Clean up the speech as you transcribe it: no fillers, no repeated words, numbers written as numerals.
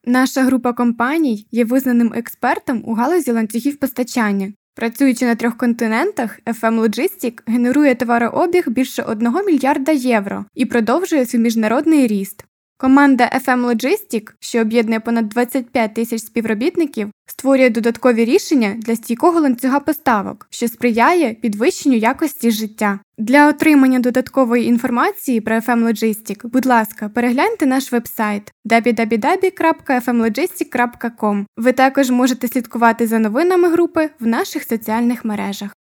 Наша група компаній є визнаним експертом у галузі ланцюгів постачання. Працюючи на 3 континентах, FM Logistic генерує товарообіг більше 1 мільярда євро і продовжує свій міжнародний ріст. Команда FM Logistic, що об'єднує понад 25 тисяч співробітників, створює додаткові рішення для стійкого ланцюга поставок, що сприяє підвищенню якості життя. Для отримання додаткової інформації про FM Logistic, будь ласка, перегляньте наш вебсайт www.fmlogistic.com. Ви також можете слідкувати за новинами групи в наших соціальних мережах.